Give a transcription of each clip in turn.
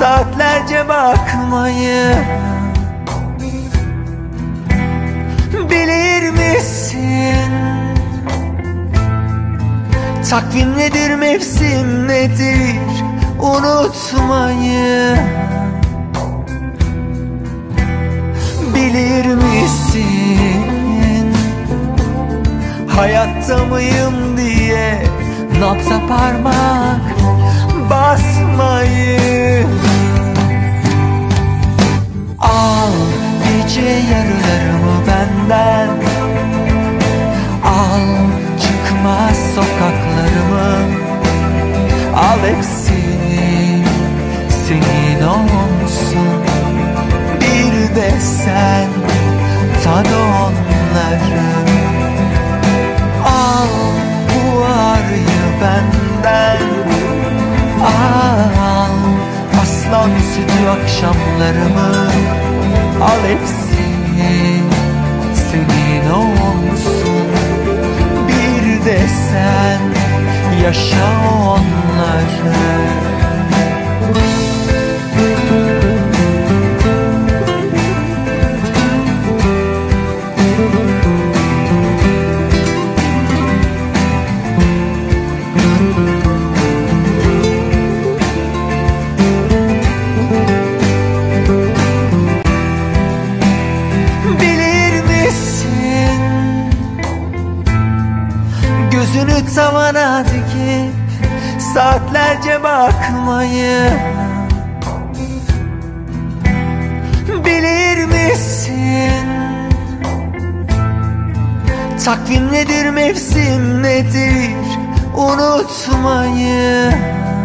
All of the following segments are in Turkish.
saatlerce bakmayı bilir misin? Takvim nedir, mevsim nedir, unutmayı bilir misin? Hayatta mıyım diye nabza parmak basmayı. Al gece yarılarımı benden, al çıkmaz sokaklarımı, al hepsini senin olsun. Bir de sen tad onları. Al bu ağrıyı benden, al aslan sütü akşamlarımı, al hepsini senin olsun. Bir de sen yaşa onları. Gözünü tavana dikip saatlerce bakmayı bilir misin? Takvim nedir, mevsim nedir, unutmayı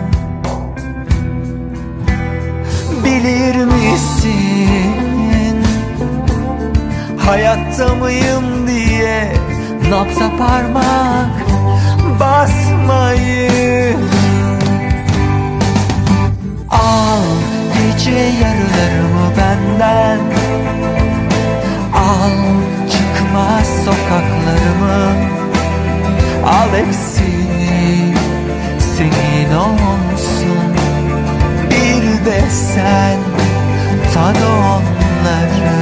bilir misin? Hayatta mıyım diye nabza parmak basmayı. Al gece yarılarımı benden, al çıkmaz sokaklarımı, al hepsini senin olsun. Bir de sen tad onları.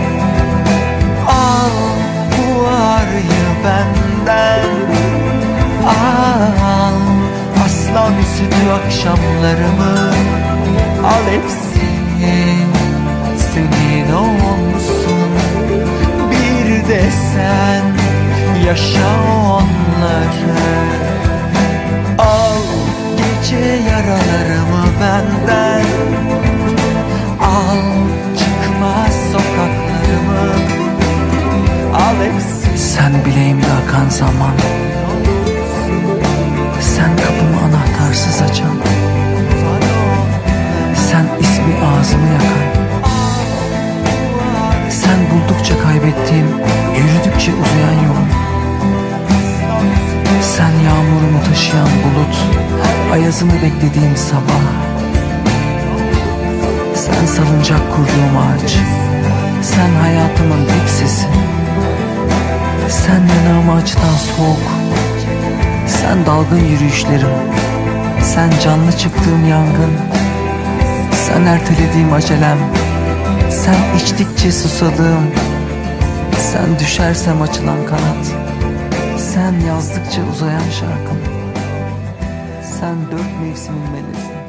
Al bu ağrıyı benden, al aslan sütü akşamlarımı, al hepsini senin olsun. Bir de sen yaşa onları. Al gece yaralarımı benden, al çıkmaz sokaklarımı, al hepsini. Sen bileğimde akan zaman, sen kapımı anahtarsız açan, sen ismi ağzımı yakan, sen buldukça kaybettiğim, yürüdükçe uzayan yolum. Sen yağmurumu taşıyan bulut, ayazımı beklediğim sabah. Sen salıncak kurduğum ağaç, sen hayatımın tek sesi. Sen yanağımı açtan soğuk, sen dalgın yürüyüşlerim, sen canlı çıktığım yangın, sen ertelediğim acelem, sen içtikçe susadığım, sen düşersem açılan kanat, sen yazdıkça uzayan şarkım, sen dört mevsimin melezi.